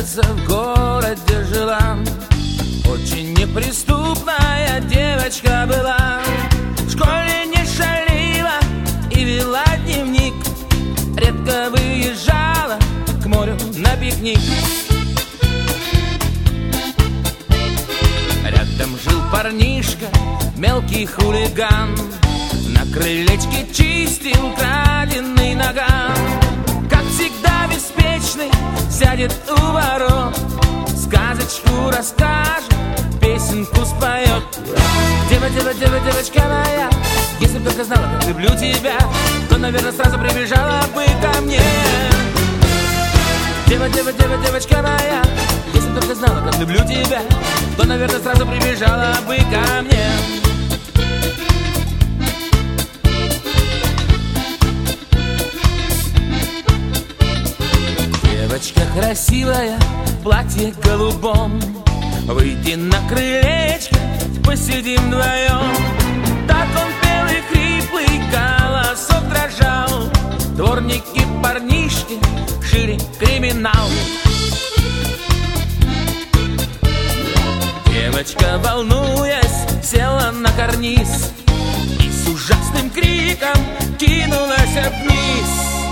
красавица в городе жила. Очень неприступная девочка была. В школе не шалила и вела дневник. Редко выезжала к морю на пикник. Рядом жил парнишка, мелкий хулиган. На крылечке чистил краденый наган. Как всегда беспечный, сядет у ворот, сказочку расскажет, песенку споет. Дева, дева, дева, девочка моя, если бы только знала, как люблю тебя, то, наверное, сразу прибежала бы ко мне. Дева, дева, дева, девочка моя, если бы только знала, как люблю тебя, то, наверное, сразу прибежала бы ко мне. Девочка красивая, в платье голубом, выйди на крылечко, посидим вдвоем. Так он пел и хриплый голосок дрожал. Дворники, парнишки, шире криминал. Девочка, волнуясь, села на карниз и с ужасным криком кинулась вниз.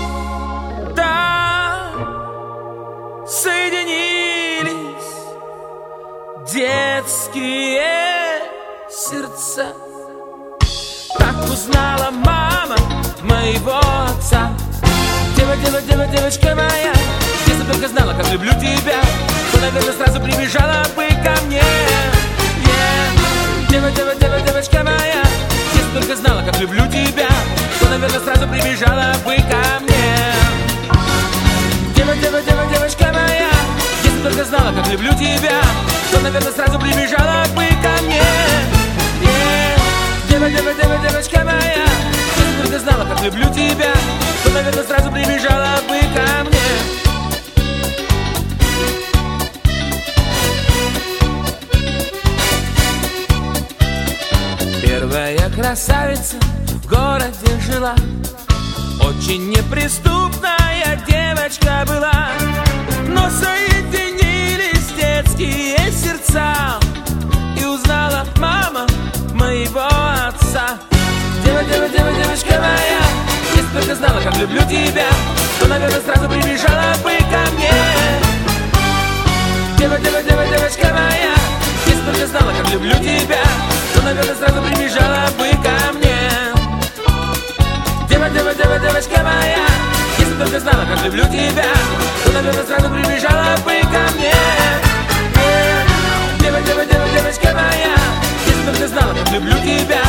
Соединились детские сердца. Так узнала мама моего отца. Дева, дева, дева, девочка моя, если бы только знала, как люблю тебя, то, наверное, сразу прибежала бы ко мне. Дева, дева, дева, девочка моя, если бы только знала, как люблю тебя, то, наверное, сразу прибежала бы ко мне. Дева, дева, дева, девочка моя, если бы только знала, как люблю тебя, то, наверное, сразу прибежала бы ко мне. Дева, дева, дева, девочка моя, если бы только знала, как люблю тебя, то, наверное, сразу прибежала бы ко мне. Первая красавица в городе жила. Очень неприступная девочка была. Но соединились детские сердца, и узнала мама моего отца. Дева, дева, дева, девочка моя, если бы только знала, как люблю тебя, то, наверное, сразу прибежала бы ко мне. Дева, дева, дева, девочка моя, если бы только знала, как люблю тебя, то, наверное, сразу прибежала бы ко мне. Дева, дева, дева, девочка моя, если бы только знала, как люблю тебя, то, наверное, сразу прибежала бы ко мне. Дева, дева, дева, девочка моя, если бы только знала, как люблю тебя,